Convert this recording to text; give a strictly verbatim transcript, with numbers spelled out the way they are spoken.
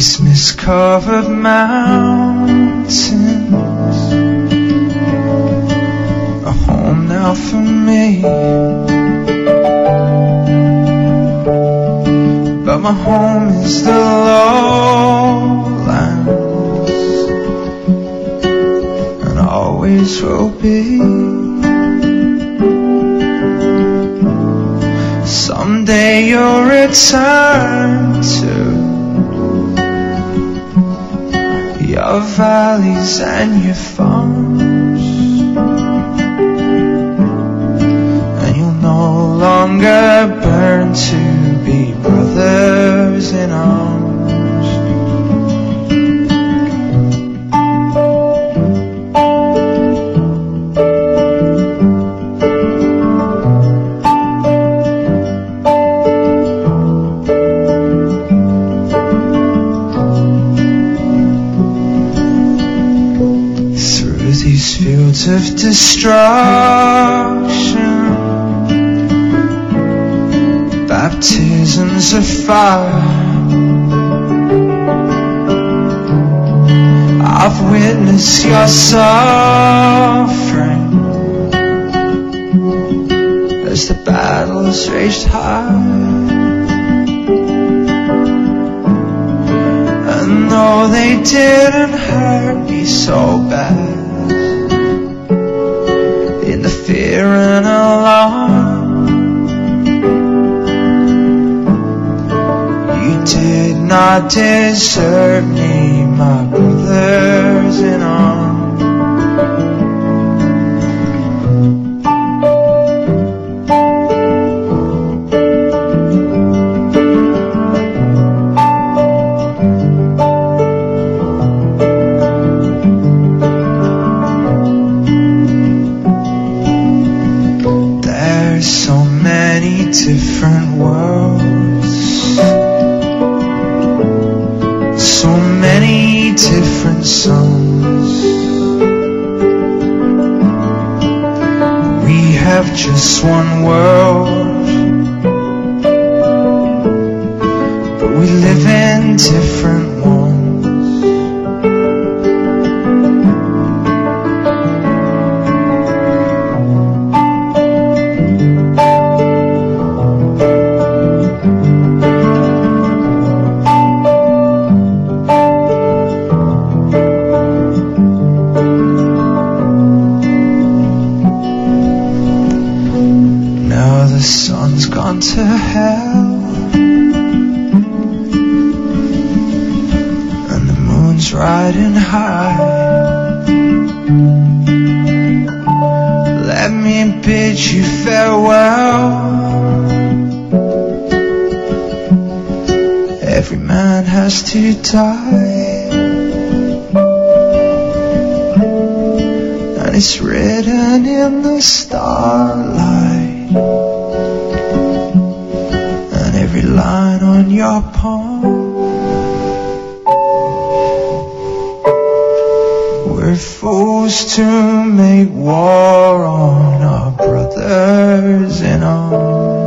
These mist-covered mountains, a home now for me. But my home is the lowlands, and always will be. Someday you'll return to your valleys and your farms, and you'll no longer burn to be brothers in arms. Fields of destruction, baptisms of fire, I've witnessed your suffering as the battles raged high. And though they didn't hurt me so bad, in the fear and alarm, you did not desert me, my brothers in arms. Different worlds, so many different suns. We have just one world, but we live in different ones. To hell, and the moon's riding high. Let me bid you farewell. Every man has to die, and it's written in the starlight. Every line on your palm, we're forced to make war on our brothers in arms.